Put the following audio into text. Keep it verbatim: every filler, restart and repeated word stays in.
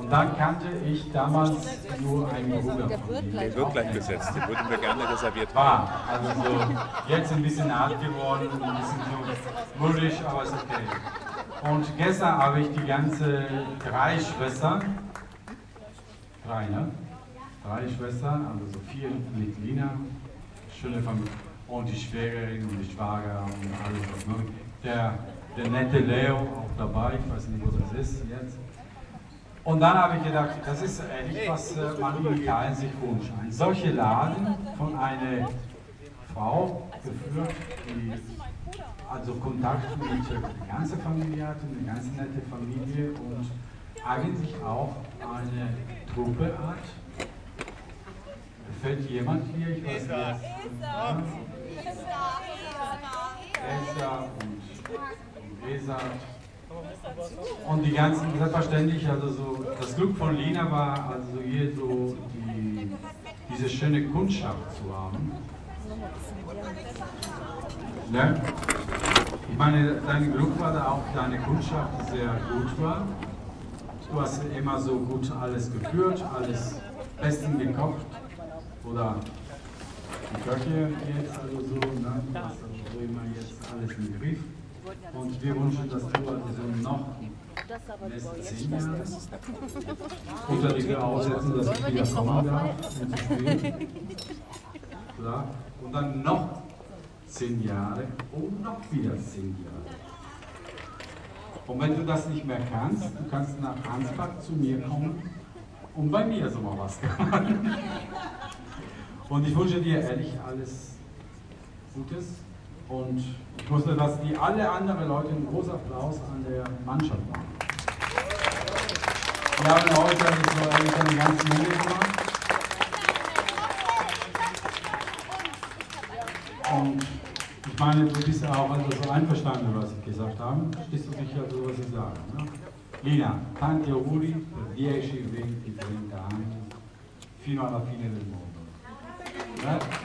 Und dann kannte ich damals nur einen Bruder von ihm. Der wird gleich besetzt, den würden wir gerne reserviert haben. War, also so, jetzt ein bisschen alt geworden, ein bisschen so mürrisch, aber ist okay. Und gestern habe ich die ganze drei Schwestern, drei, ne? Drei Schwestern, also so vier mit Lina, schöne Familie, und die Schwägerin und die Schwager und alles was möglich. Der, der nette Leo auch dabei, ich weiß nicht, wo das ist jetzt. Und dann habe ich gedacht, das ist ehrlich, was äh, man in Italien sich wünscht. Ein solcher Laden von einer Frau geführt, die also Kontakt mit der ganzen Familie hat, eine ganz nette Familie und eigentlich auch eine Truppe hat. Fällt jemand hier? Ich weiß nicht. Ja. Esa und Esa. Und die ganzen, selbstverständlich, also so, das Glück von Lina war, also hier so die, diese schöne Kundschaft zu haben. Ne? Ich meine, dein Glück war da auch, deine Kundschaft sehr gut war. Du hast immer so gut alles geführt, alles bestens gekocht. Oder die Köche jetzt, also so, ne? Du hast also so immer jetzt alles im Griff. Und wir wünschen, dass du also noch nächste zehn Jahre unter die Voraussetzung, dass ich wieder kommen darf, um zu spielen. Klar. Und dann noch zehn Jahre und noch wieder zehn Jahre. Und wenn du das nicht mehr kannst, du kannst nach Ansbach zu mir kommen und bei mir so mal was machen. Und ich wünsche dir ehrlich alles Gutes. Und ich wusste, dass die alle anderen Leute einen großen Applaus an der Mannschaft machen. Wir haben heute so eigentlich eine ganze Menge gemacht. Und ich meine, du bist auch also so einverstanden, was ich gesagt habe. Verstehst du sicher, so was ich sage? Ne? Lina, tanti auguri per dieci venti trenta anni, fino alla fine del mondo. Eh?